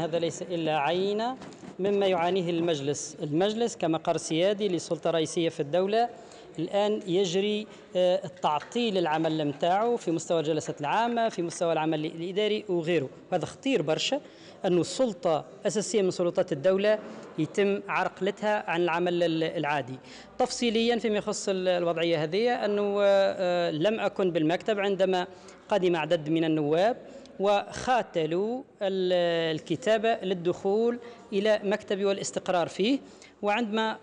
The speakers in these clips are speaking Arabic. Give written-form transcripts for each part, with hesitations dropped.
هذا ليس إلا عينة مما يعانيه المجلس كمقر سيادي لسلطة رئيسية في الدولة. الآن يجري تعطيل العمل متاعه في مستوى الجلسات العامة، في مستوى العمل الإداري وغيره. هذا خطير برشا، أنه السلطة أساسية من سلطات الدولة يتم عرقلتها عن العمل العادي. تفصيليا فيما يخص الوضعية هذه، أنه لم أكن بالمكتب عندما قدم عدد من النواب وخاتلوا الكتابة للدخول إلى مكتبي والاستقرار فيه. وعندما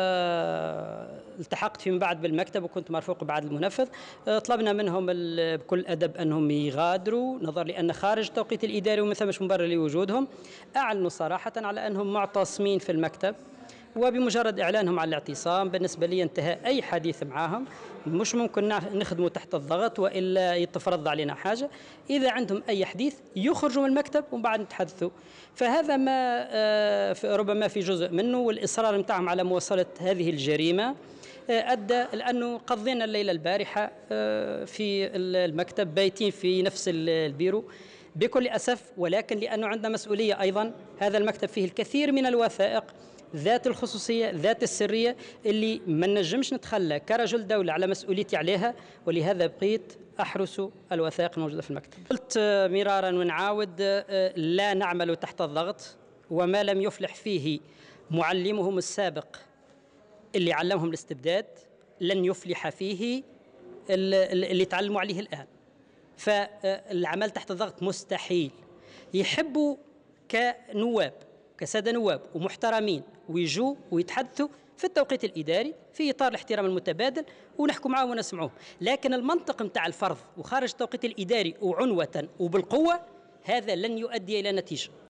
التحقت فيما بعد بالمكتب وكنت مرفوق بعد المنفذ، طلبنا منهم بكل أدب أنهم يغادروا، نظرا لأن خارج التوقيت الإداري وما ثمش مبرر لوجودهم. أعلنوا صراحة على أنهم معتصمين في المكتب، وبمجرد إعلانهم على الاعتصام بالنسبة لي انتهى أي حديث معهم. مش ممكن نخدموا تحت الضغط وإلا يتفرض علينا حاجة. إذا عندهم أي حديث يخرجوا من المكتب ومن بعد نتحدثوا. فهذا ما ربما في جزء منه، والإصرار متاعهم على مواصلة هذه الجريمة أدى لأنه قضينا الليلة البارحة في المكتب بايتين في نفس البيرو بكل أسف، ولكن لأنه عندنا مسؤولية أيضا. هذا المكتب فيه الكثير من الوثائق ذات الخصوصية ذات السرية اللي ما نجمش نتخلى كرجل دولة على مسؤوليتي عليها، ولهذا بقيت أحرس الوثائق الموجودة في المكتب. قلت مرارا ونعاود، لا نعمل تحت الضغط، وما لم يفلح فيه معلمهم السابق اللي علمهم الاستبداد لن يفلح فيه اللي تعلموا عليه الآن. فالعمل تحت الضغط مستحيل. يحبوا كنواب كسادة نواب ومحترمين ويجوا ويتحدثوا في التوقيت الإداري في إطار الاحترام المتبادل ونحكوا معهم ونسمعوهم، لكن المنطق متاع الفرض وخارج التوقيت الإداري وعنوة وبالقوة هذا لن يؤدي إلى نتيجة.